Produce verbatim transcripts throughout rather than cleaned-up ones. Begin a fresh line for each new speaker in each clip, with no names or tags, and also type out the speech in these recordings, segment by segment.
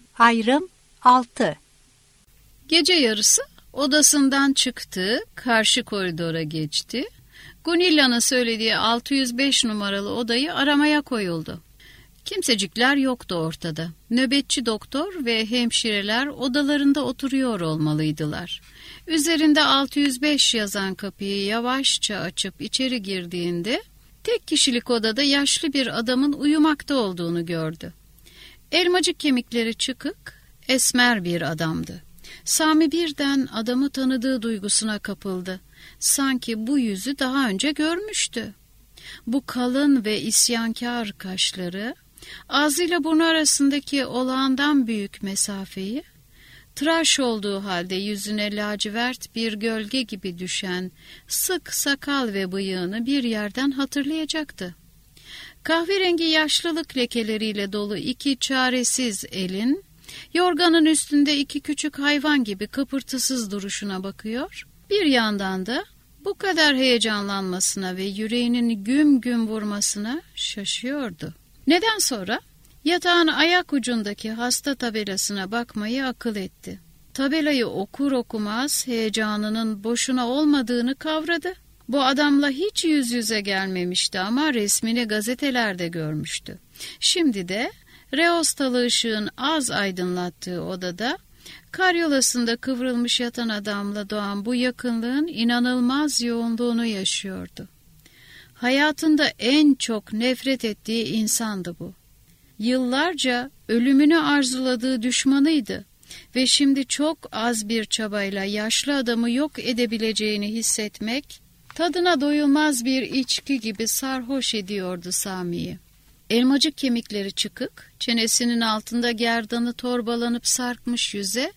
Ayrım altı.
Gece yarısı odasından çıktı, karşı koridora geçti. Gunilla'nın söylediği altı yüz beş numaralı odayı aramaya koyuldu. Kimsecikler yoktu ortada. Nöbetçi doktor ve hemşireler odalarında oturuyor olmalıydılar. Üzerinde altı yüz beş yazan kapıyı yavaşça açıp içeri girdiğinde tek kişilik odada yaşlı bir adamın uyumakta olduğunu gördü. Elmacık kemikleri çıkık, esmer bir adamdı. Sami birden adamı tanıdığı duygusuna kapıldı. Sanki bu yüzü daha önce görmüştü. Bu kalın ve isyankar kaşları, ağzıyla burnu arasındaki olağandan büyük mesafeyi, tıraş olduğu halde yüzüne lacivert bir gölge gibi düşen sık sakal ve bıyığını bir yerden hatırlayacaktı. Kahverengi yaşlılık lekeleriyle dolu iki çaresiz elin, yorganın üstünde iki küçük hayvan gibi kıpırtısız duruşuna bakıyor, bir yandan da bu kadar heyecanlanmasına ve yüreğinin güm güm vurmasına şaşıyordu. Neden sonra yatağın ayak ucundaki hasta tabelasına bakmayı akıl etti. Tabelayı okur okumaz heyecanının boşuna olmadığını kavradı. Bu adamla hiç yüz yüze gelmemişti ama resmini gazetelerde görmüştü. Şimdi de reostalı ışığın az aydınlattığı odada karyolasında kıvrılmış yatan adamla doğan bu yakınlığın inanılmaz yoğunluğunu yaşıyordu. Hayatında en çok nefret ettiği insandı bu. Yıllarca ölümünü arzuladığı düşmanıydı ve şimdi çok az bir çabayla yaşlı adamı yok edebileceğini hissetmek, tadına doyulmaz bir içki gibi sarhoş ediyordu Sami'yi. Elmacık kemikleri çıkık, çenesinin altında gerdanı torbalanıp sarkmış yüze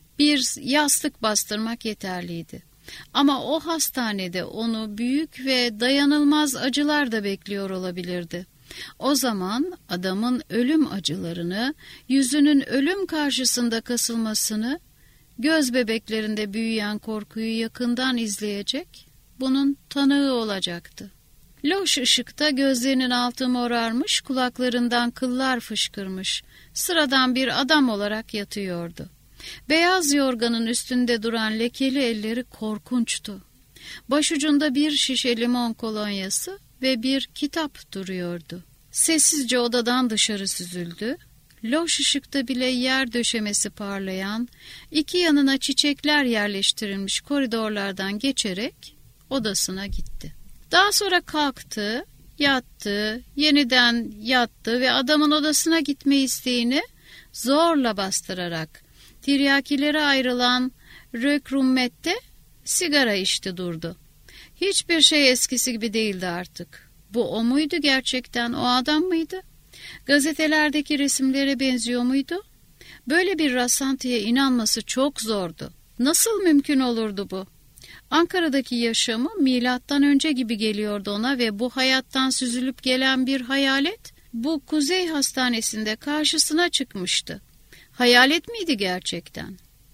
bir yastık bastırmak yeterliydi. Ama o hastanede onu büyük ve dayanılmaz acılar da bekliyor olabilirdi. O zaman adamın ölüm acılarını, yüzünün ölüm karşısında kasılmasını, göz bebeklerinde büyüyen korkuyu yakından izleyecek, bunun tanığı olacaktı. Loş ışıkta gözlerinin altı morarmış, kulaklarından kıllar fışkırmış, sıradan bir adam olarak yatıyordu. Beyaz yorganın üstünde duran lekeli elleri korkunçtu. Başucunda bir şişe limon kolonyası ve bir kitap duruyordu. Sessizce odadan dışarı süzüldü. Loş ışıkta bile yer döşemesi parlayan, iki yanına çiçekler yerleştirilmiş koridorlardan geçerek odasına gitti. Daha sonra kalktı, yattı, yeniden yattı ve adamın odasına gitme isteğini zorla bastırarak tiryakilere ayrılan rökrümmette sigara içti durdu. Hiçbir şey eskisi gibi değildi artık. Bu o muydu gerçekten, o adam mıydı? Gazetelerdeki resimlere benziyor muydu? Böyle bir rastlantıya inanması çok zordu. Nasıl mümkün olurdu bu? Ankara'daki yaşamı milattan önce gibi geliyordu ona ve bu hayattan süzülüp gelen bir hayalet bu Kuzey Hastanesi'nde karşısına çıkmıştı. Hayalet miydi gerçekten?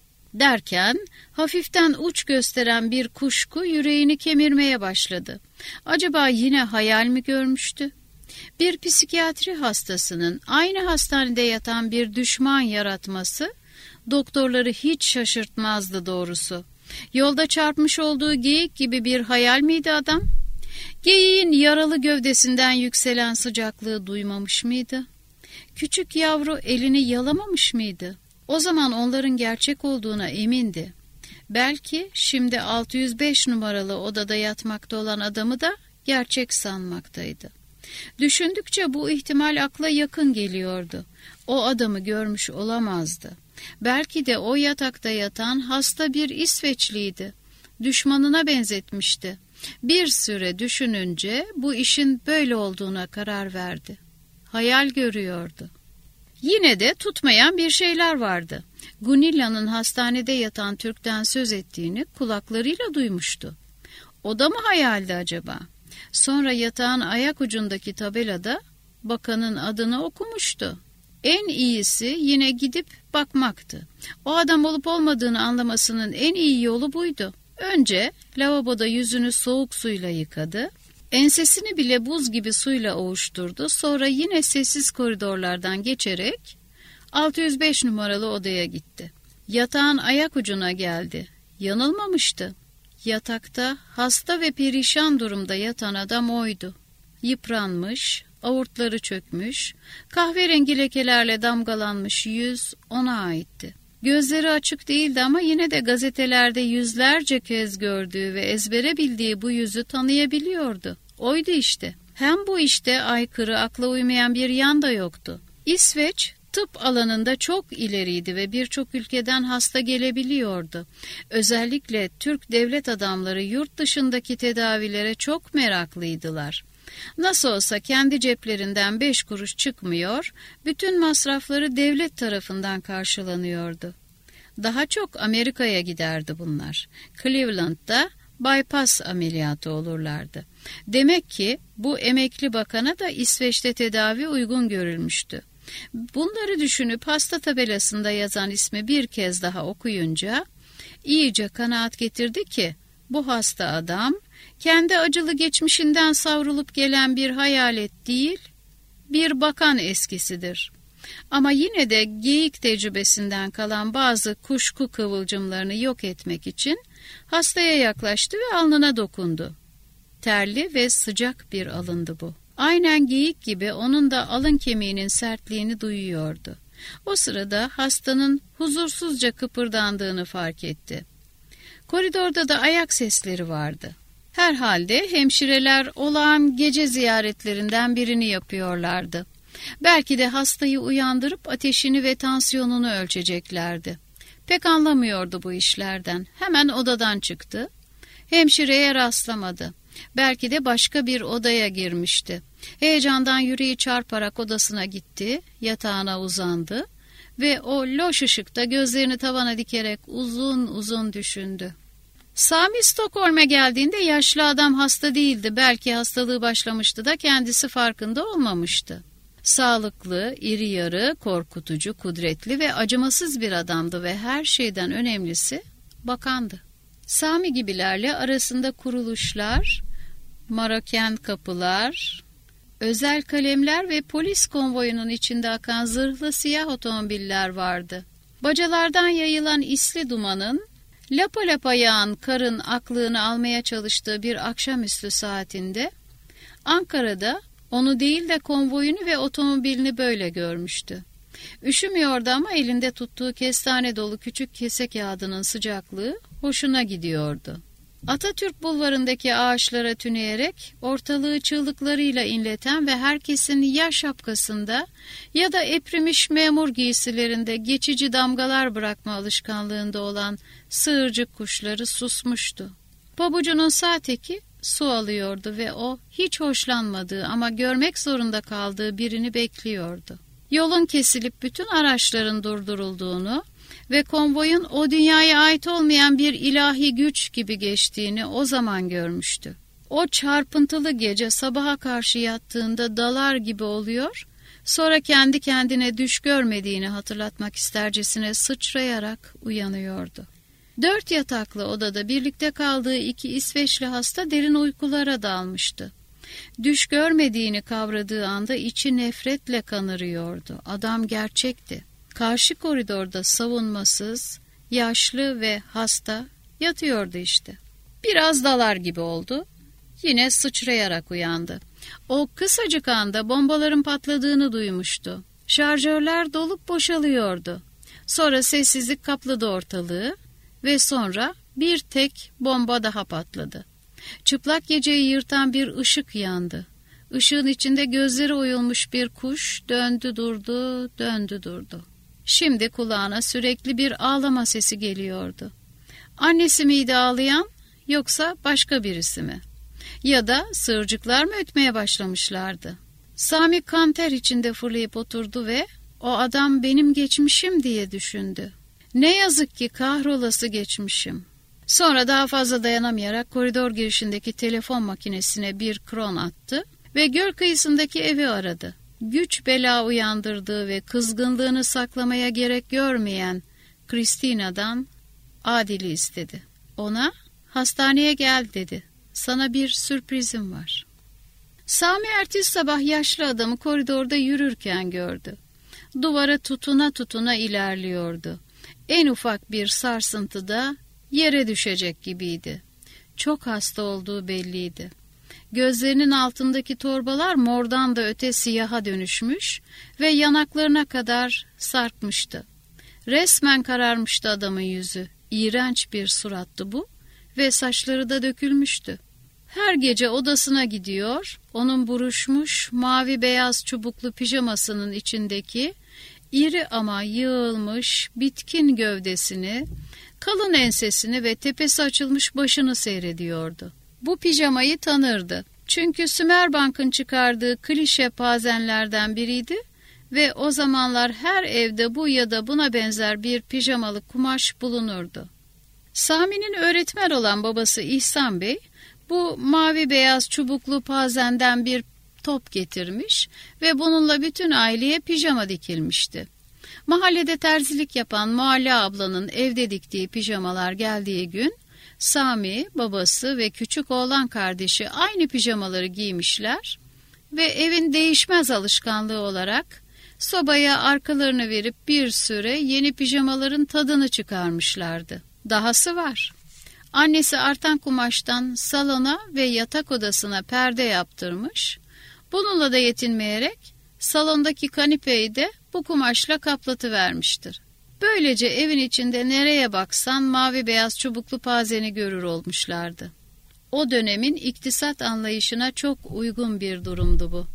Derken hafiften uç gösteren bir kuşku yüreğini kemirmeye başladı. Acaba yine hayal mi görmüştü? Bir psikiyatri hastasının aynı hastanede yatan bir düşman yaratması doktorları hiç şaşırtmazdı doğrusu. Yolda çarpmış olduğu geyik gibi bir hayal miydi adam? Geyiğin yaralı gövdesinden yükselen sıcaklığı duymamış mıydı? Küçük yavru elini yalamamış mıydı? O zaman onların gerçek olduğuna emindi. Belki şimdi altı yüz beş numaralı odada yatmakta olan adamı da gerçek sanmaktaydı. Düşündükçe bu ihtimal akla yakın geliyordu. O adamı görmüş olamazdı. Belki de o yatakta yatan hasta bir İsveçliydi. Düşmanına benzetmişti. Bir süre düşününce bu işin böyle olduğuna karar verdi. Hayal görüyordu. Yine de tutmayan bir şeyler vardı. Gunilla'nın hastanede yatan Türk'ten söz ettiğini kulaklarıyla duymuştu. O da mı hayaldi acaba? Sonra yatağın ayak ucundaki tabelada bakanın adını okumuştu. En iyisi yine gidip bakmaktı. O adam olup olmadığını anlamasının en iyi yolu buydu. Önce lavaboda yüzünü soğuk suyla yıkadı. Ensesini bile buz gibi suyla ovuşturdu. Sonra yine sessiz koridorlardan geçerek altı yüz beş numaralı odaya gitti. Yatağın ayak ucuna geldi. Yanılmamıştı. Yatakta hasta ve perişan durumda yatan adam oydu. Yıpranmış, avurtları çökmüş, kahverengi lekelerle damgalanmış yüz ona aitti. Gözleri açık değildi ama yine de gazetelerde yüzlerce kez gördüğü ve ezbere bildiği bu yüzü tanıyabiliyordu. Oydu işte. Hem bu işte aykırı, akla uymayan bir yan da yoktu. İsveç tıp alanında çok ileriydi ve birçok ülkeden hasta gelebiliyordu. Özellikle Türk devlet adamları yurt dışındaki tedavilere çok meraklıydılar. Nasıl olsa kendi ceplerinden beş kuruş çıkmıyor, bütün masrafları devlet tarafından karşılanıyordu. Daha çok Amerika'ya giderdi bunlar. Cleveland'da bypass ameliyatı olurlardı. Demek ki bu emekli bakana da İsveç'te tedavi uygun görülmüştü. Bunları düşünüp hasta tabelasında yazan ismi bir kez daha okuyunca iyice kanaat getirdi ki bu hasta adam kendi acılı geçmişinden savrulup gelen bir hayalet değil, bir bakan eskisidir. Ama yine de geyik tecrübesinden kalan bazı kuşku kıvılcımlarını yok etmek için hastaya yaklaştı ve alnına dokundu. Terli ve sıcak bir alındı bu. Aynen geyik gibi onun da alın kemiğinin sertliğini duyuyordu. O sırada hastanın huzursuzca kıpırdandığını fark etti. Koridorda da ayak sesleri vardı. Herhalde hemşireler olağan gece ziyaretlerinden birini yapıyorlardı. Belki de hastayı uyandırıp ateşini ve tansiyonunu ölçeceklerdi. Pek anlamıyordu bu işlerden. Hemen odadan çıktı. Hemşireye rastlamadı. Belki de başka bir odaya girmişti. Heyecandan yüreği çarparak odasına gitti, yatağına uzandı ve o loş ışıkta gözlerini tavana dikerek uzun uzun düşündü. Sami Stockholm'e geldiğinde yaşlı adam hasta değildi. Belki hastalığı başlamıştı da kendisi farkında olmamıştı. Sağlıklı, iri yarı, korkutucu, kudretli ve acımasız bir adamdı ve her şeyden önemlisi bakandı. Sami gibilerle arasında kuruluşlar, maroken kapılar, özel kalemler ve polis konvoyunun içinde akan zırhlı siyah otomobiller vardı. Bacalardan yayılan isli dumanın, lapa lapa yağan karın aklını almaya çalıştığı bir akşamüstü saatinde, Ankara'da onu değil de konvoyunu ve otomobilini böyle görmüştü. Üşümüyordu ama elinde tuttuğu kestane dolu küçük kese kağıdının sıcaklığı hoşuna gidiyordu. Atatürk bulvarındaki ağaçlara tüneyerek ortalığı çığlıklarıyla inleten ve herkesin ya şapkasında ya da eprimiş memur giysilerinde geçici damgalar bırakma alışkanlığında olan sığırcık kuşları susmuştu. Pabucunun sağ teki su alıyordu ve o hiç hoşlanmadığı ama görmek zorunda kaldığı birini bekliyordu. Yolun kesilip bütün araçların durdurulduğunu ve konvoyun o dünyaya ait olmayan bir ilahi güç gibi geçtiğini o zaman görmüştü. O çarpıntılı gece sabaha karşı yattığında dalar gibi oluyor, sonra kendi kendine düş görmediğini hatırlatmak istercesine sıçrayarak uyanıyordu. Dört yataklı odada birlikte kaldığı iki İsveçli hasta derin uykulara dalmıştı. Düş görmediğini kavradığı anda içi nefretle kanırıyordu. Adam gerçekti. Karşı koridorda savunmasız, yaşlı ve hasta yatıyordu işte. Biraz dalar gibi oldu. Yine sıçrayarak uyandı. O kısacık anda bombaların patladığını duymuştu. Şarjörler dolup boşalıyordu. Sonra sessizlik kapladı ortalığı ve sonra bir tek bomba daha patladı. Çıplak geceyi yırtan bir ışık yandı. Işığın içinde gözleri oyulmuş bir kuş döndü durdu, döndü durdu. Şimdi kulağına sürekli bir ağlama sesi geliyordu. Annesi miydi ağlayan, yoksa başka birisi mi? Ya da sığırcıklar mı ötmeye başlamışlardı? Sami kan ter içinde fırlayıp oturdu ve o adam benim geçmişim diye düşündü. Ne yazık ki kahrolası geçmişim. Sonra daha fazla dayanamayarak koridor girişindeki telefon makinesine bir kron attı ve göl kıyısındaki evi aradı. Güç bela uyandırdığı ve kızgınlığını saklamaya gerek görmeyen Kristina'dan Adil'i istedi. Ona hastaneye gel dedi. Sana bir sürprizim var. Sami ertesi sabah yaşlı adamı koridorda yürürken gördü. Duvara tutuna tutuna ilerliyordu. En ufak bir sarsıntıda yere düşecek gibiydi. Çok hasta olduğu belliydi. Gözlerinin altındaki torbalar mordan da öte siyaha dönüşmüş ve yanaklarına kadar sarkmıştı. Resmen kararmıştı adamın yüzü. İğrenç bir surattı bu ve saçları da dökülmüştü. Her gece odasına gidiyor, onun buruşmuş mavi beyaz çubuklu pijamasının içindeki iri ama yığılmış bitkin gövdesini, kalın ensesini ve tepesi açılmış başını seyrediyordu. Bu pijamayı tanırdı. Çünkü Sümerbank'ın çıkardığı klişe pazenlerden biriydi ve o zamanlar her evde bu ya da buna benzer bir pijamalık kumaş bulunurdu. Sami'nin öğretmen olan babası İhsan Bey, bu mavi beyaz çubuklu pazenden bir top getirmiş ve bununla bütün aileye pijama dikilmişti. Mahallede terzilik yapan Mualla ablanın evde diktiği pijamalar geldiği gün, Sami, babası ve küçük oğlan kardeşi aynı pijamaları giymişler ve evin değişmez alışkanlığı olarak sobaya arkalarını verip bir süre yeni pijamaların tadını çıkarmışlardı. Dahası var. Annesi artan kumaştan salona ve yatak odasına perde yaptırmış, bununla da yetinmeyerek salondaki kanipeyi de bu kumaşla kaplatıvermiştir. Böylece evin içinde nereye baksan mavi beyaz çubuklu pazeni görür olmuşlardı. O dönemin iktisat anlayışına çok uygun bir durumdu bu.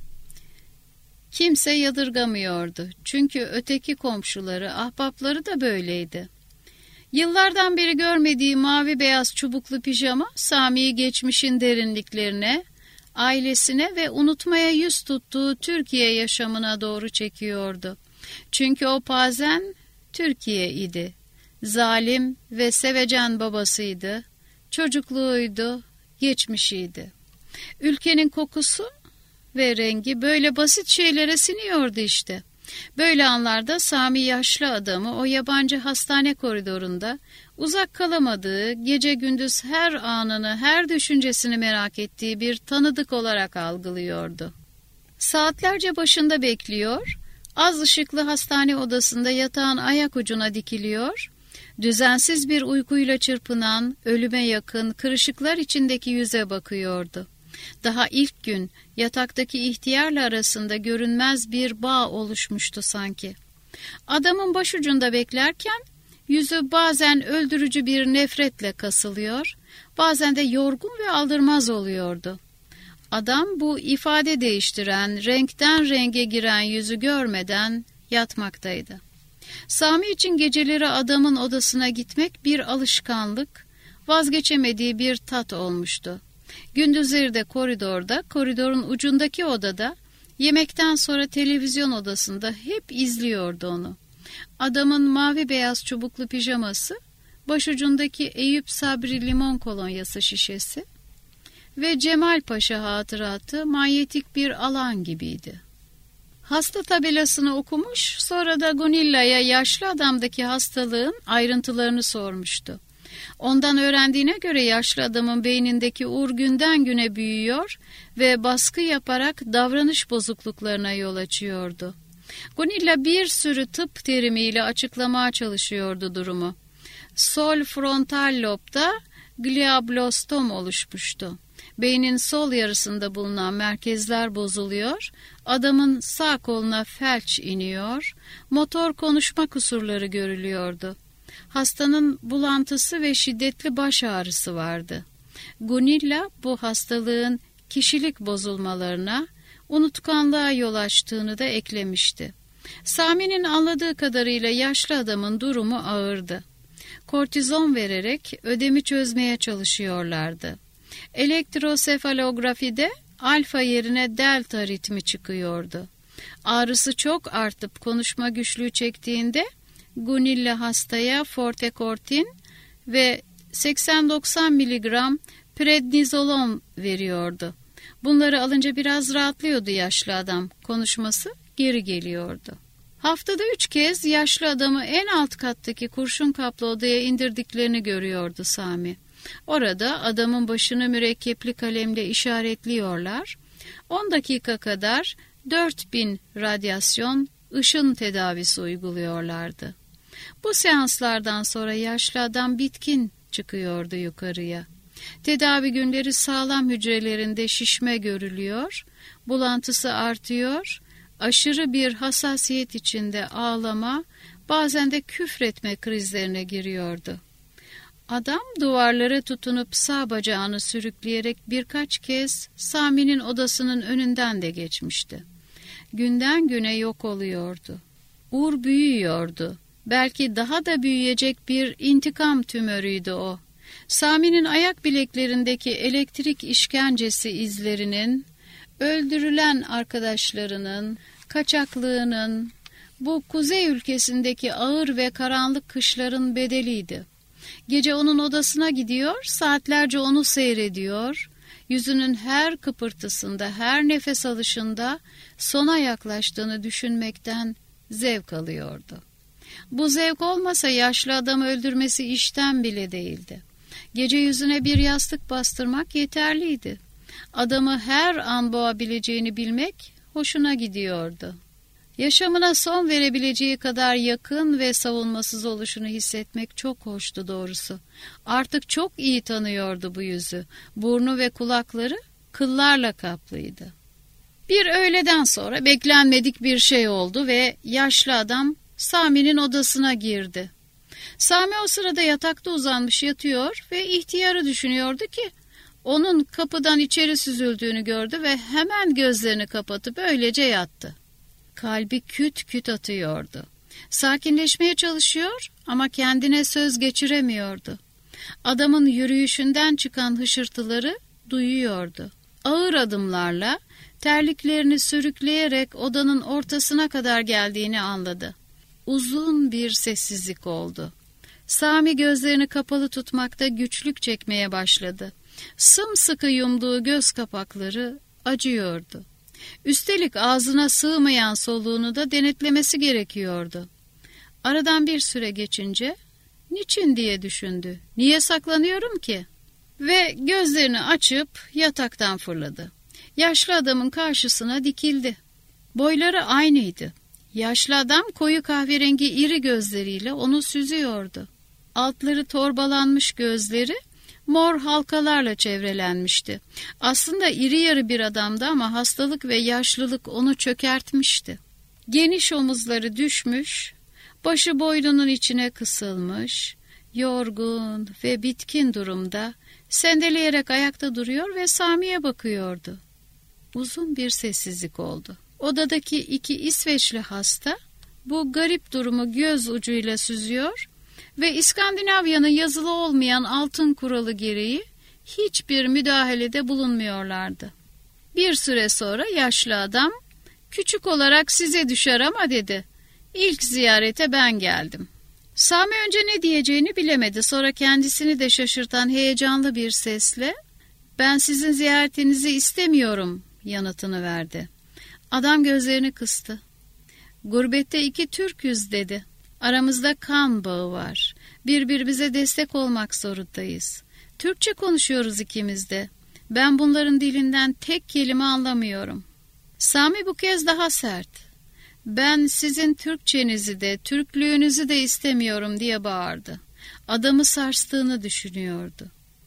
Kimse yadırgamıyordu. Çünkü öteki komşuları, ahbapları da böyleydi. Yıllardan beri görmediği mavi beyaz çubuklu pijama Sami'yi geçmişin derinliklerine, ailesine ve unutmaya yüz tuttuğu Türkiye yaşamına doğru çekiyordu. Çünkü o pazen Türkiye idi. Zalim ve sevecen babasıydı, çocukluğuydu, geçmişiydi. Ülkenin kokusu ve rengi böyle basit şeylere siniyordu işte. Böyle anlarda Sami yaşlı adamı o yabancı hastane koridorunda uzak kalamadığı, gece gündüz her anını, her düşüncesini merak ettiği bir tanıdık olarak algılıyordu. Saatlerce başında bekliyor, az ışıklı hastane odasında yatağın ayak ucuna dikiliyor, düzensiz bir uykuyla çırpınan, ölüme yakın, kırışıklar içindeki yüze bakıyordu. Daha ilk gün yataktaki ihtiyarla arasında görünmez bir bağ oluşmuştu sanki. Adamın başucunda beklerken yüzü bazen öldürücü bir nefretle kasılıyor, bazen de yorgun ve aldırmaz oluyordu. Adam bu ifade değiştiren, renkten renge giren yüzü görmeden yatmaktaydı. Sami için geceleri adamın odasına gitmek bir alışkanlık, vazgeçemediği bir tat olmuştu. Gündüzleri de koridorda, koridorun ucundaki odada, yemekten sonra televizyon odasında hep izliyordu onu. Adamın mavi beyaz çubuklu pijaması, başucundaki Eyüp Sabri limon kolonyası şişesi ve Cemal Paşa hatıratı manyetik bir alan gibiydi. Hasta tabelasını okumuş, sonra da Gunilla'ya yaşlı adamdaki hastalığın ayrıntılarını sormuştu. Ondan öğrendiğine göre yaşlı adamın beynindeki ur günden güne büyüyor ve baskı yaparak davranış bozukluklarına yol açıyordu. Gunilla bir sürü tıp terimiyle açıklamaya çalışıyordu durumu. Sol frontal lobda gliablostom oluşmuştu. Beynin sol yarısında bulunan merkezler bozuluyor, adamın sağ koluna felç iniyor, motor konuşma kusurları görülüyordu. Hastanın bulantısı ve şiddetli baş ağrısı vardı. Gunilla bu hastalığın kişilik bozulmalarına, unutkanlığa yol açtığını da eklemişti. Sami'nin anladığı kadarıyla yaşlı adamın durumu ağırdı. Kortizon vererek ödemi çözmeye çalışıyorlardı. Elektrosefalografide alfa yerine delta ritmi çıkıyordu. Ağrısı çok artıp konuşma güçlüğü çektiğinde Gunilla hastaya fortekortin ve seksen doksan miligram prednizolon veriyordu. Bunları alınca biraz rahatlıyordu yaşlı adam. Konuşması geri geliyordu. Haftada üç kez yaşlı adamı en alt kattaki kurşun kaplı odaya indirdiklerini görüyordu Sami. Orada adamın başını mürekkepli kalemle işaretliyorlar. on dakika kadar dört bin radyasyon ışın tedavisi uyguluyorlardı. Bu seanslardan sonra yaşlı adam bitkin çıkıyordu yukarıya. Tedavi günleri sağlam hücrelerinde şişme görülüyor, bulantısı artıyor, aşırı bir hassasiyet içinde ağlama, bazen de küfretme krizlerine giriyordu. Adam duvarlara tutunup sağ bacağını sürükleyerek birkaç kez Sami'nin odasının önünden de geçmişti. Günden güne yok oluyordu. Uğur büyüyordu. Belki daha da büyüyecek bir intikam tümörüydü o. Sami'nin ayak bileklerindeki elektrik işkencesi izlerinin, öldürülen arkadaşlarının, kaçaklığının, bu kuzey ülkesindeki ağır ve karanlık kışların bedeliydi. Gece onun odasına gidiyor, saatlerce onu seyrediyor, yüzünün her kıpırtısında, her nefes alışında sona yaklaştığını düşünmekten zevk alıyordu. Bu zevk olmasa yaşlı adamı öldürmesi işten bile değildi. Gece yüzüne bir yastık bastırmak yeterliydi. Adamı her an boğabileceğini bilmek hoşuna gidiyordu. Yaşamına son verebileceği kadar yakın ve savunmasız oluşunu hissetmek çok hoştu doğrusu. Artık çok iyi tanıyordu bu yüzü. Burnu ve kulakları kıllarla kaplıydı. Bir öğleden sonra beklenmedik bir şey oldu ve yaşlı adam Sami'nin odasına girdi. Sami o sırada yatakta uzanmış yatıyor ve ihtiyarı düşünüyordu ki onun kapıdan içeri süzüldüğünü gördü ve hemen gözlerini kapatıp öylece yattı. Kalbi küt küt atıyordu. Sakinleşmeye çalışıyor ama kendine söz geçiremiyordu. Adamın yürüyüşünden çıkan hışırtıları duyuyordu. Ağır adımlarla terliklerini sürükleyerek odanın ortasına kadar geldiğini anladı. Uzun bir sessizlik oldu. Sami gözlerini kapalı tutmakta güçlük çekmeye başladı. Sımsıkı yumduğu göz kapakları acıyordu. Üstelik ağzına sığmayan soluğunu da denetlemesi gerekiyordu. Aradan bir süre geçince, niçin diye düşündü. Niye saklanıyorum ki? Ve gözlerini açıp yataktan fırladı. Yaşlı adamın karşısına dikildi. Boyları aynıydı. Yaşlı adam koyu kahverengi iri gözleriyle onu süzüyordu. Altları torbalanmış gözleri mor halkalarla çevrelenmişti. Aslında iri yarı bir adamdı ama hastalık ve yaşlılık onu çökertmişti. Geniş omuzları düşmüş, başı boynunun içine kısılmış, yorgun ve bitkin durumda sendeleyerek ayakta duruyor ve Sami'ye bakıyordu. Uzun bir sessizlik oldu. Odadaki iki İsveçli hasta bu garip durumu göz ucuyla süzüyor ve İskandinavya'nın yazılı olmayan altın kuralı gereği hiçbir müdahalede bulunmuyorlardı. Bir süre sonra yaşlı adam, "Küçük olarak size düşer ama" dedi. "İlk ziyarete ben geldim." Sami önce ne diyeceğini bilemedi. Sonra kendisini de şaşırtan heyecanlı bir sesle, "Ben sizin ziyaretinizi istemiyorum" yanıtını verdi. Adam gözlerini kıstı. "Gurbette iki Türk'üz" dedi. "Aramızda kan bağı var. Birbirimize destek olmak zorundayız. Türkçe konuşuyoruz ikimiz de. Ben bunların dilinden tek kelime anlamıyorum." Sami bu kez daha sert, "Ben sizin Türkçenizi de, Türklüğünüzü de istemiyorum" diye bağırdı. Adamı sarstığını düşünüyordu.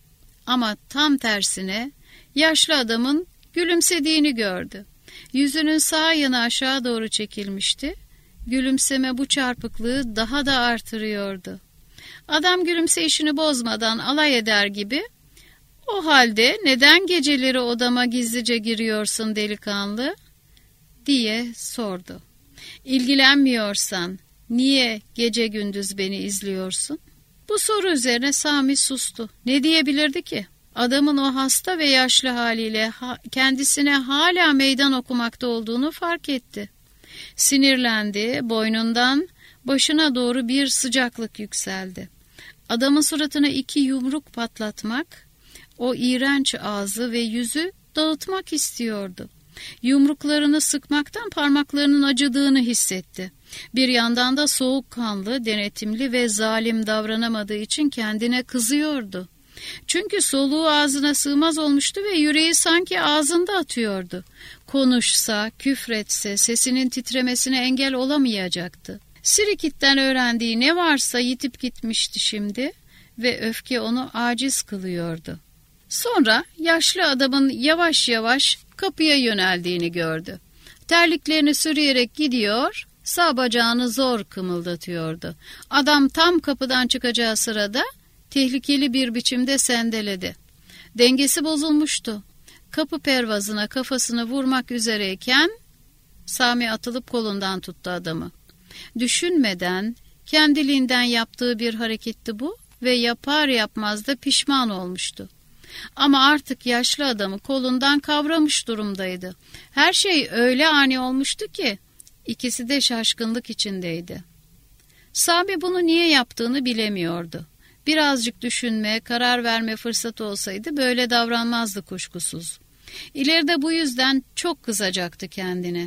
Ama tam tersine yaşlı adamın gülümsediğini gördü. Yüzünün sağ yanı aşağı doğru çekilmişti. Gülümseme bu çarpıklığı daha da artırıyordu. Adam gülümseyişini bozmadan alay eder gibi, "O halde neden geceleri odama gizlice giriyorsun delikanlı?" diye sordu. "İlgilenmiyorsan niye gece gündüz beni izliyorsun?" Bu soru üzerine Sami sustu. Ne diyebilirdi ki? Adamın o hasta ve yaşlı haliyle ha- kendisine hala meydan okumakta olduğunu fark etti. Sinirlendi, boynundan başına doğru bir sıcaklık yükseldi. Adamın suratına iki yumruk patlatmak, o iğrenç ağzı ve yüzü dağıtmak istiyordu. Yumruklarını sıkmaktan parmaklarının acıdığını hissetti. Bir yandan da soğukkanlı, denetimli ve zalim davranamadığı için kendine kızıyordu. Çünkü soluğu ağzına sığmaz olmuştu ve yüreği sanki ağzında atıyordu. Konuşsa, küfretse sesinin titremesine engel olamayacaktı. Sirikit'ten öğrendiği ne varsa yitip gitmişti şimdi ve öfke onu aciz kılıyordu. Sonra yaşlı adamın yavaş yavaş kapıya yöneldiğini gördü. Terliklerini sürüyerek gidiyor, sağ bacağını zor kımıldatıyordu. Adam tam kapıdan çıkacağı sırada tehlikeli bir biçimde sendeledi. Dengesi bozulmuştu. Kapı pervazına kafasını vurmak üzereyken Sami atılıp kolundan tuttu adamı. Düşünmeden, kendiliğinden yaptığı bir hareketti bu ve yapar yapmaz da pişman olmuştu. Ama artık yaşlı adamı kolundan kavramış durumdaydı. Her şey öyle ani olmuştu ki ikisi de şaşkınlık içindeydi. Sami bunu niye yaptığını bilemiyordu. Birazcık düşünme, karar verme fırsatı olsaydı böyle davranmazdı kuşkusuz. İleride bu yüzden çok kızacaktı kendine.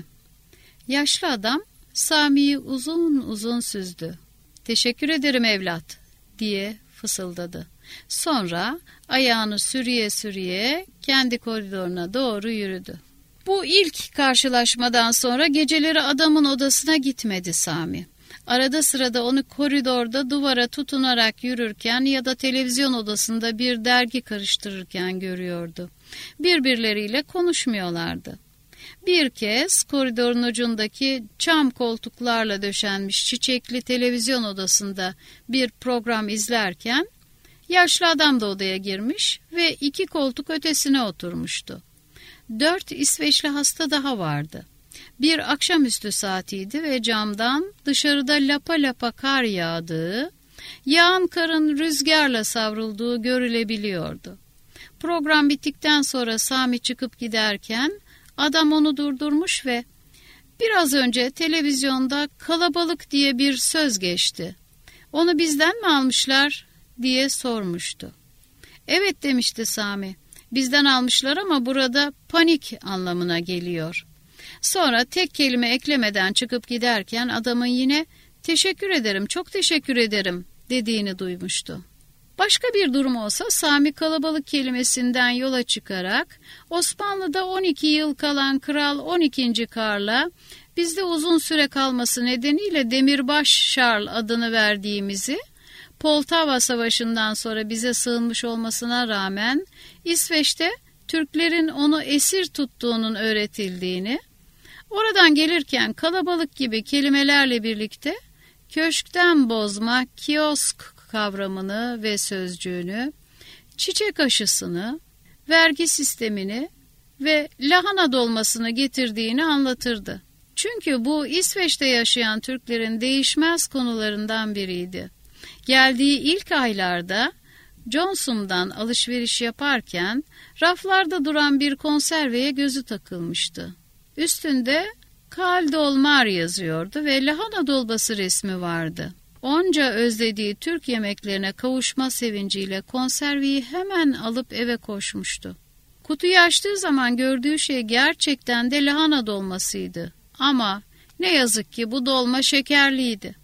Yaşlı adam Sami'yi uzun uzun süzdü. "Teşekkür ederim evlat," diye fısıldadı. Sonra ayağını sürüye sürüye kendi koridoruna doğru yürüdü. Bu ilk karşılaşmadan sonra geceleri adamın odasına gitmedi Sami. Arada sırada onu koridorda duvara tutunarak yürürken ya da televizyon odasında bir dergi karıştırırken görüyordu. Birbirleriyle konuşmuyorlardı. Bir kez koridorun ucundaki çam koltuklarla döşenmiş çiçekli televizyon odasında bir program izlerken yaşlı adam da odaya girmiş ve iki koltuk ötesine oturmuştu. Dört İsveçli hasta daha vardı. Bir akşamüstü saatiydi ve camdan dışarıda lapa lapa kar yağdığı, yağan karın rüzgarla savrulduğu görülebiliyordu. Program bittikten sonra Sami çıkıp giderken adam onu durdurmuş ve "Biraz önce televizyonda kalabalık diye bir söz geçti. Onu bizden mi almışlar?" diye sormuştu. "Evet," demişti Sami. "Bizden almışlar ama burada panik anlamına geliyor." Sonra tek kelime eklemeden çıkıp giderken adamın yine "Teşekkür ederim, çok teşekkür ederim," dediğini duymuştu. Başka bir durum olsa Sami kalabalık kelimesinden yola çıkarak Osmanlı'da on iki yıl kalan Kral on ikinci Karl'a bizde uzun süre kalması nedeniyle Demirbaş Charles adını verdiğimizi, Poltava Savaşı'ndan sonra bize sığınmış olmasına rağmen İsveç'te Türklerin onu esir tuttuğunun öğretildiğini, oradan gelirken kalabalık gibi kelimelerle birlikte köşkten bozma kiosk kavramını ve sözcüğünü, çiçek aşısını, vergi sistemini ve lahana dolmasını getirdiğini anlatırdı. Çünkü bu İsveç'te yaşayan Türklerin değişmez konularından biriydi. Geldiği ilk aylarda Johnson'dan alışveriş yaparken raflarda duran bir konserveye gözü takılmıştı. Üstünde Kal Dolmar yazıyordu ve lahana dolması resmi vardı. Onca özlediği Türk yemeklerine kavuşma sevinciyle konserveyi hemen alıp eve koşmuştu. Kutuyu açtığı zaman gördüğü şey gerçekten de lahana dolmasıydı. Ama ne yazık ki bu dolma şekerliydi.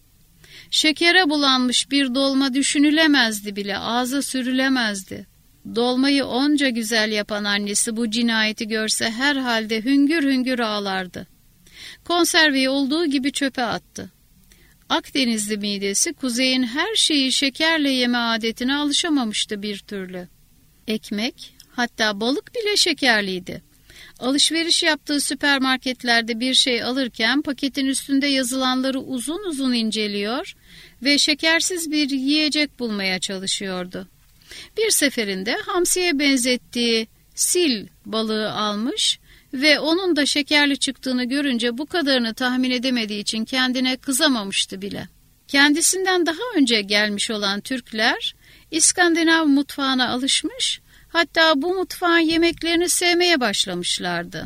Şekere bulanmış bir dolma düşünülemezdi bile, ağza sürülemezdi. Dolmayı onca güzel yapan annesi bu cinayeti görse herhalde hüngür hüngür ağlardı. Konserveyi olduğu gibi çöpe attı. Akdenizli midesi kuzeyin her şeyi şekerle yeme adetine alışamamıştı bir türlü. Ekmek, hatta balık bile şekerliydi. Alışveriş yaptığı süpermarketlerde bir şey alırken paketin üstünde yazılanları uzun uzun inceliyor ve şekersiz bir yiyecek bulmaya çalışıyordu. Bir seferinde hamsiye benzettiği sil balığı almış ve onun da şekerli çıktığını görünce bu kadarını tahmin edemediği için kendine kızamamıştı bile. Kendisinden daha önce gelmiş olan Türkler İskandinav mutfağına alışmış, hatta bu mutfağın yemeklerini sevmeye başlamışlardı.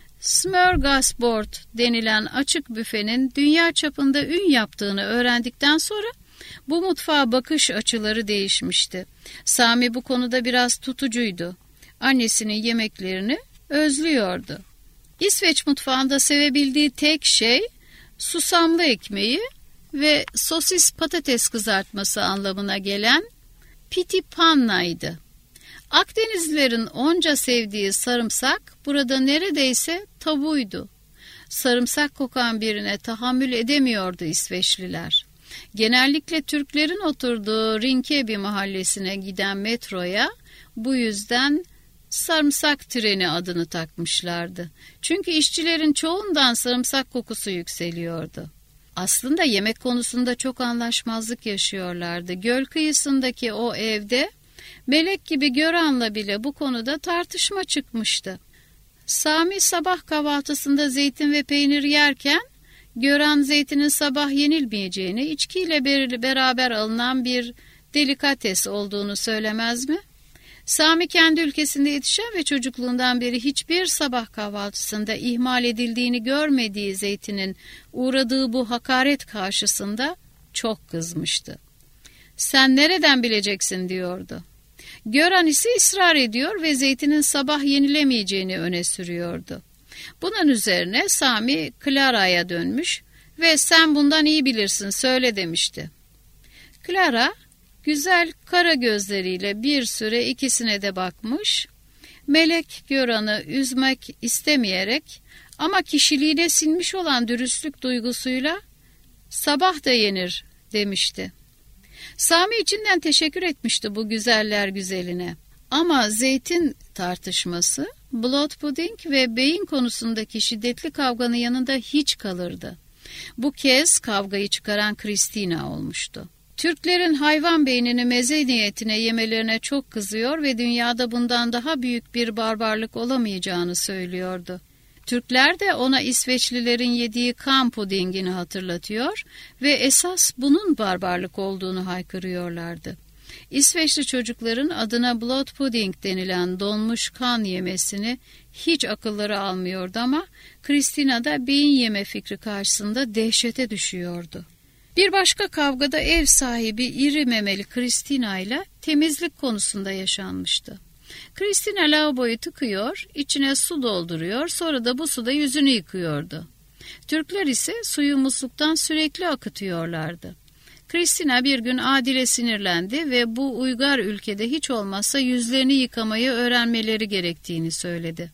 Smörgåsbord denilen açık büfenin dünya çapında ün yaptığını öğrendikten sonra bu mutfağa bakış açıları değişmişti. Sami bu konuda biraz tutucuydu. Annesinin yemeklerini özlüyordu. İsveç mutfağında sevebildiği tek şey susamlı ekmeği ve sosis patates kızartması anlamına gelen pitipanna'ydı. Akdenizlilerin onca sevdiği sarımsak burada neredeyse tabuydu. Sarımsak kokan birine tahammül edemiyordu İsveçliler. Genellikle Türklerin oturduğu Rinkeby mahallesine giden metroya bu yüzden sarımsak treni adını takmışlardı. Çünkü işçilerin çoğundan sarımsak kokusu yükseliyordu. Aslında yemek konusunda çok anlaşmazlık yaşıyorlardı. Göl kıyısındaki o evde Melek gibi Göran'la bile bu konuda tartışma çıkmıştı. Sami sabah kahvaltısında zeytin ve peynir yerken Göran zeytinin sabah yenilmeyeceğini, içkiyle beraber alınan bir delikates olduğunu söylemez mi? Sami kendi ülkesinde yetişen ve çocukluğundan beri hiçbir sabah kahvaltısında ihmal edildiğini görmediği zeytinin uğradığı bu hakaret karşısında çok kızmıştı. "Sen nereden bileceksin?" diyordu. Göran ise ısrar ediyor ve zeytinin sabah yenilemeyeceğini öne sürüyordu. Bunun üzerine Sami Clara'ya dönmüş ve "Sen bundan iyi bilirsin, söyle" demişti. Clara güzel kara gözleriyle bir süre ikisine de bakmış, Melek Göran'ı üzmek istemeyerek ama kişiliğine sinmiş olan dürüstlük duygusuyla "Sabah da yenir" demişti. Sami içinden teşekkür etmişti bu güzeller güzeline. Ama zeytin tartışması, blood pudding ve beyin konusundaki şiddetli kavganın yanında hiç kalırdı. Bu kez kavgayı çıkaran Christina olmuştu. Türklerin hayvan beynini meze niyetine yemelerine çok kızıyor ve dünyada bundan daha büyük bir barbarlık olamayacağını söylüyordu. Türkler de ona İsveçlilerin yediği kan pudingini hatırlatıyor ve esas bunun barbarlık olduğunu haykırıyorlardı. İsveçli çocukların adına blood pudding denilen donmuş kan yemesini hiç akılları almıyordu ama Christina da beyin yeme fikri karşısında dehşete düşüyordu. Bir başka kavgada ev sahibi iri memeli Christina ile temizlik konusunda yaşanmıştı. Christina lavaboyu tıkıyor, içine su dolduruyor, sonra da bu suda yüzünü yıkıyordu. Türkler ise suyu musluktan sürekli akıtıyorlardı. Christina bir gün Adil'e sinirlendi ve bu uygar ülkede hiç olmazsa yüzlerini yıkamayı öğrenmeleri gerektiğini söyledi.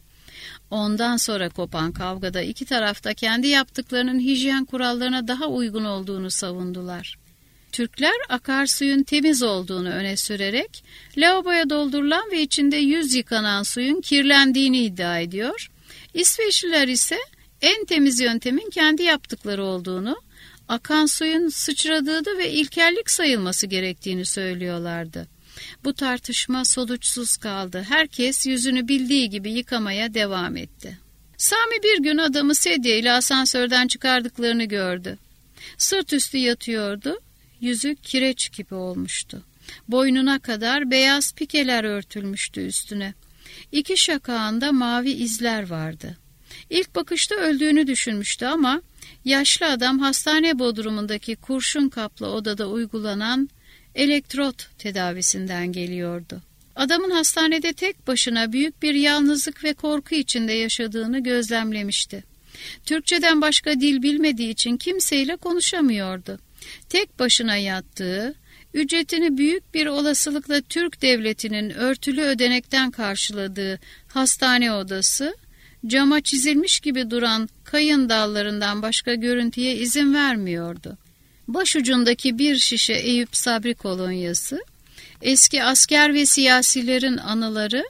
Ondan sonra kopan kavgada iki tarafta kendi yaptıklarının hijyen kurallarına daha uygun olduğunu savundular. Türkler akarsuyun temiz olduğunu öne sürerek lavaboya doldurulan ve içinde yüz yıkanan suyun kirlendiğini iddia ediyor. İsveçliler ise en temiz yöntemin kendi yaptıkları olduğunu, akan suyun sıçradığı ve ilkellik sayılması gerektiğini söylüyorlardı. Bu tartışma sonuçsuz kaldı. Herkes yüzünü bildiği gibi yıkamaya devam etti. Sami bir gün adamı sedye ile asansörden çıkardıklarını gördü. Sırt üstü yatıyordu. Yüzü kireç gibi olmuştu. Boynuna kadar beyaz pikeler örtülmüştü üstüne. İki şakağında mavi izler vardı. İlk bakışta öldüğünü düşünmüştü ama yaşlı adam hastane bodrumundaki kurşun kaplı odada uygulanan elektrot tedavisinden geliyordu. Adamın hastanede tek başına büyük bir yalnızlık ve korku içinde yaşadığını gözlemlemişti. Türkçeden başka dil bilmediği için kimseyle konuşamıyordu. Tek başına yattığı, ücretini büyük bir olasılıkla Türk devletinin örtülü ödenekten karşıladığı hastane odası, cama çizilmiş gibi duran kayın dallarından başka görüntüye izin vermiyordu. Başucundaki bir şişe Eyüp Sabri kolonyası, eski asker ve siyasilerin anıları,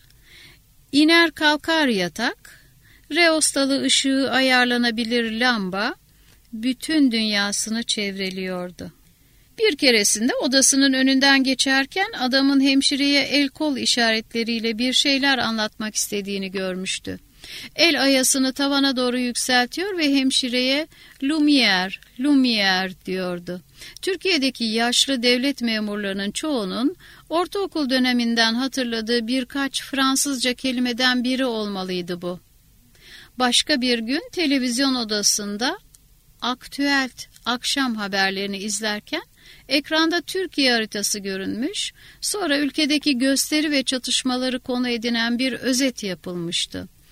iner kalkar yatak, reostalı ışığı ayarlanabilir lamba, bütün dünyasını çevreliyordu. Bir keresinde odasının önünden geçerken adamın hemşireye el kol işaretleriyle bir şeyler anlatmak istediğini görmüştü. El ayasını tavana doğru yükseltiyor ve hemşireye "Lumière, Lumière" diyordu. Türkiye'deki yaşlı devlet memurlarının çoğunun ortaokul döneminden hatırladığı birkaç Fransızca kelimeden biri olmalıydı bu. Başka bir gün televizyon odasında Aktüelt akşam haberlerini izlerken ekranda Türkiye haritası görünmüş, sonra ülkedeki gösteri ve çatışmaları konu edinen bir özet yapılmıştı.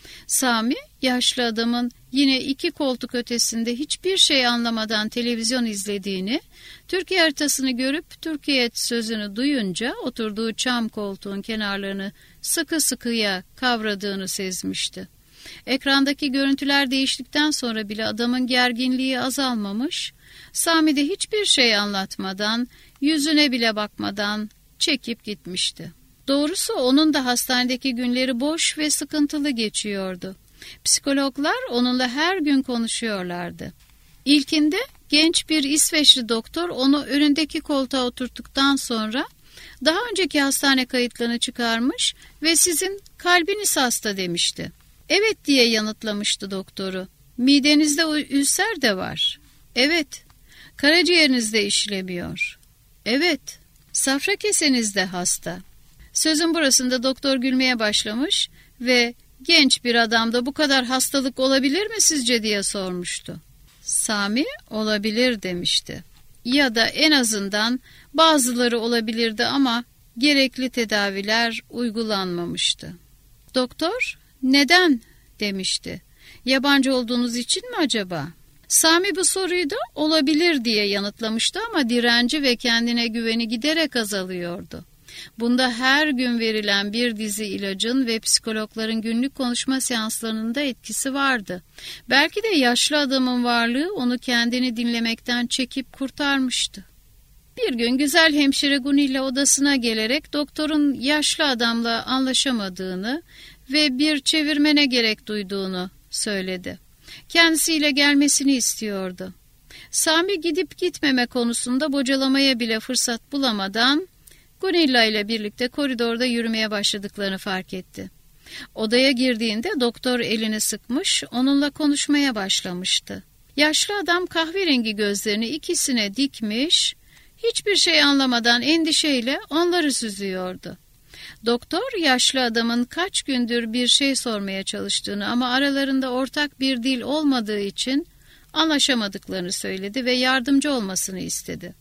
Sami, yaşlı adamın yine iki koltuk ötesinde hiçbir şey anlamadan televizyon izlediğini, Türkiye haritasını görüp Türkiye sözünü duyunca oturduğu çam koltuğun kenarlarını sıkı sıkıya kavradığını sezmişti. Ekrandaki görüntüler değiştikten sonra bile adamın gerginliği azalmamış, Sami de hiçbir şey anlatmadan, yüzüne bile bakmadan çekip gitmişti. Doğrusu onun da hastanedeki günleri boş ve sıkıntılı geçiyordu. Psikologlar onunla her gün konuşuyorlardı. İlkinde genç bir İsveçli doktor onu önündeki koltuğa oturttuktan sonra daha önceki hastane kayıtlarını çıkarmış ve sizin kalbiniz hasta demişti. Evet diye yanıtlamıştı doktoru. Midenizde ülser de var. Evet. Karaciğerinizde işlemiyor. Evet. Safra keseniz de hasta. Sözün burasında doktor gülmeye başlamış ve genç bir adamda bu kadar hastalık olabilir mi sizce diye sormuştu. Sami olabilir demişti. Ya da en azından bazıları olabilirdi ama gerekli tedaviler uygulanmamıştı. Doktor neden demişti. Yabancı olduğunuz için mi acaba? Sami bu soruyu da olabilir diye yanıtlamıştı ama direnci ve kendine güveni giderek azalıyordu. Bunda her gün verilen bir dizi ilacın ve psikologların günlük konuşma seanslarının da etkisi vardı. Belki de yaşlı adamın varlığı onu kendini dinlemekten çekip kurtarmıştı. Bir gün güzel hemşire Gunilla odasına gelerek doktorun yaşlı adamla anlaşamadığını ve bir çevirmene gerek duyduğunu söyledi. Kendisiyle gelmesini istiyordu. Sami gidip gitmeme konusunda bocalamaya bile fırsat bulamadan Gunilla ile birlikte koridorda yürümeye başladıklarını fark etti. Odaya girdiğinde doktor elini sıkmış, onunla konuşmaya başlamıştı. Yaşlı adam kahverengi gözlerini ikisine dikmiş, hiçbir şey anlamadan endişeyle onları süzüyordu. Doktor yaşlı adamın kaç gündür bir şey sormaya çalıştığını ama aralarında ortak bir dil olmadığı için anlaşamadıklarını söyledi ve yardımcı olmasını istedi.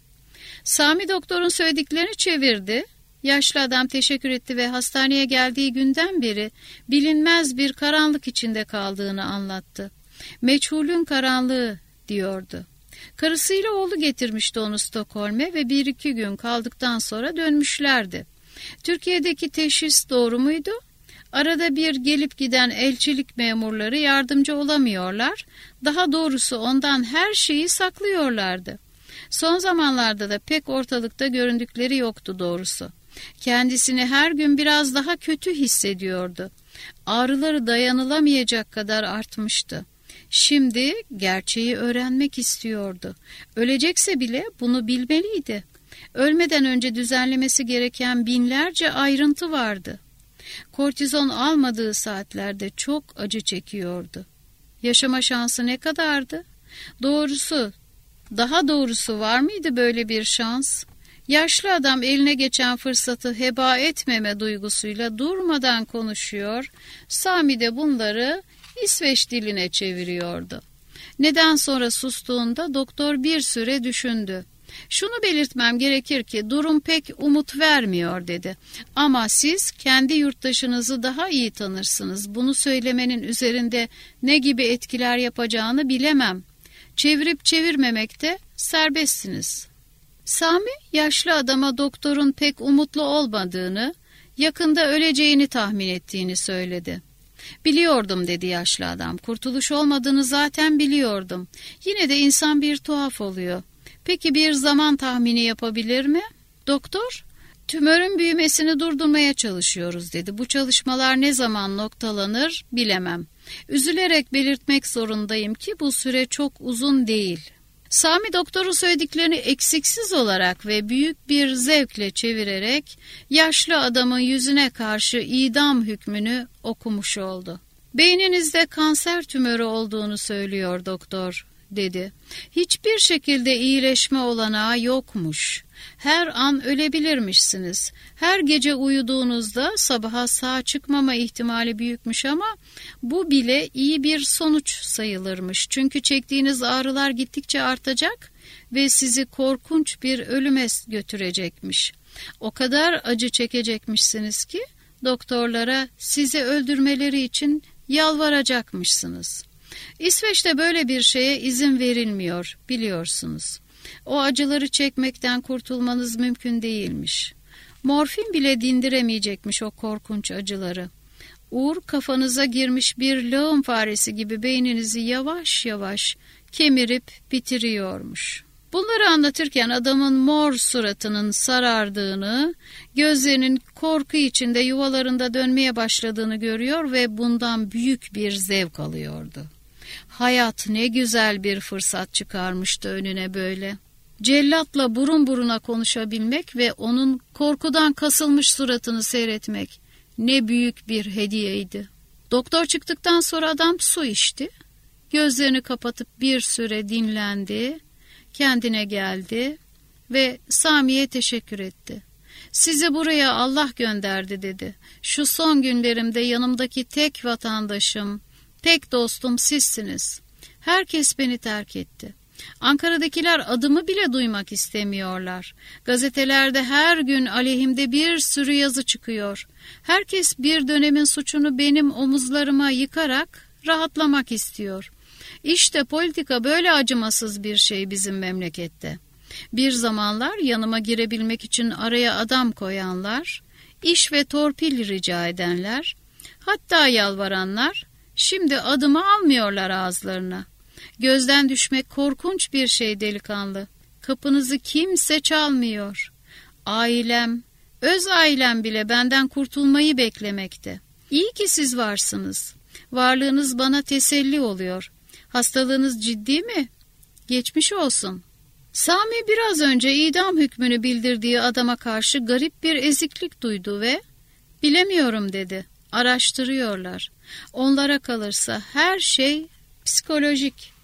Sami doktorun söylediklerini çevirdi. Yaşlı adam teşekkür etti ve hastaneye geldiği günden beri bilinmez bir karanlık içinde kaldığını anlattı. Meçhulün karanlığı diyordu. Karısıyla oğlu getirmişti onu Stockholm'e ve bir iki gün kaldıktan sonra dönmüşlerdi. Türkiye'deki teşhis doğru muydu? Arada bir gelip giden elçilik memurları yardımcı olamıyorlar. Daha doğrusu ondan her şeyi saklıyorlardı. Son zamanlarda da pek ortalıkta göründükleri yoktu doğrusu. Kendisini her gün biraz daha kötü hissediyordu. Ağrıları dayanılamayacak kadar artmıştı. Şimdi gerçeği öğrenmek istiyordu. Ölecekse bile bunu bilmeliydi. Ölmeden önce düzenlemesi gereken binlerce ayrıntı vardı. Kortizon almadığı saatlerde çok acı çekiyordu. Yaşama şansı ne kadardı? Doğrusu, daha doğrusu var mıydı böyle bir şans? Yaşlı adam eline geçen fırsatı heba etmeme duygusuyla durmadan konuşuyor, Sami de bunları İsveç diline çeviriyordu. Neden sonra sustuğunda doktor bir süre düşündü. Şunu belirtmem gerekir ki durum pek umut vermiyor dedi. Ama siz kendi yurttaşınızı daha iyi tanırsınız. Bunu söylemenin üzerinde ne gibi etkiler yapacağını bilemem. Çevirip çevirmemekte serbestsiniz. Sami yaşlı adama doktorun pek umutlu olmadığını, yakında öleceğini tahmin ettiğini söyledi. Biliyordum dedi yaşlı adam. Kurtuluş olmadığını zaten biliyordum. Yine de insan bir tuhaf oluyor. Peki bir zaman tahmini yapabilir mi? Doktor, tümörün büyümesini durdurmaya çalışıyoruz dedi. Bu çalışmalar ne zaman noktalanır bilemem. Üzülerek belirtmek zorundayım ki bu süre çok uzun değil. Sami doktorun söylediklerini eksiksiz olarak ve büyük bir zevkle çevirerek yaşlı adamın yüzüne karşı idam hükmünü okumuş oldu. Beyninizde kanser tümörü olduğunu söylüyor doktor, dedi. Hiçbir şekilde iyileşme olanağı yokmuş. Her an ölebilirmişsiniz. Her gece uyuduğunuzda sabaha sağ çıkmama ihtimali büyükmüş ama bu bile iyi bir sonuç sayılırmış. Çünkü çektiğiniz ağrılar gittikçe artacak ve sizi korkunç bir ölüme götürecekmiş. O kadar acı çekecekmişsiniz ki doktorlara sizi öldürmeleri için Yalvaracakmışsınız. İsveç'te böyle bir şeye izin verilmiyor, biliyorsunuz. O acıları çekmekten kurtulmanız mümkün değilmiş. Morfin bile dindiremeyecekmiş o korkunç acıları. Uğur kafanıza girmiş bir lağım faresi gibi beyninizi yavaş yavaş kemirip bitiriyormuş. Bunları anlatırken adamın mor suratının sarardığını, gözlerinin korku içinde yuvalarında dönmeye başladığını görüyor ve bundan büyük bir zevk alıyordu. Hayat ne güzel bir fırsat çıkarmıştı önüne böyle. Cellatla burun buruna konuşabilmek ve onun korkudan kasılmış suratını seyretmek ne büyük bir hediyeydi. Doktor çıktıktan sonra adam su içti. Gözlerini kapatıp bir süre dinlendi, kendine geldi ve Sami'ye teşekkür etti. Sizi buraya Allah gönderdi dedi. Şu son günlerimde yanımdaki tek vatandaşım, tek dostum sizsiniz. Herkes beni terk etti. Ankara'dakiler adımı bile duymak istemiyorlar. Gazetelerde her gün aleyhimde bir sürü yazı çıkıyor. Herkes bir dönemin suçunu benim omuzlarıma yıkarak rahatlamak istiyor. İşte politika böyle acımasız bir şey bizim memlekette. Bir zamanlar yanıma girebilmek için araya adam koyanlar, iş ve torpil rica edenler, hatta yalvaranlar şimdi adımı almıyorlar ağızlarına. Gözden düşmek korkunç bir şey delikanlı. Kapınızı kimse çalmıyor. Ailem, öz ailem bile benden kurtulmayı beklemekte. İyi ki siz varsınız. Varlığınız bana teselli oluyor. Hastalığınız ciddi mi? Geçmiş olsun. Sami biraz önce idam hükmünü bildirdiği adama karşı garip bir eziklik duydu ve bilemiyorum dedi. Araştırıyorlar. Onlara kalırsa her şey psikolojik.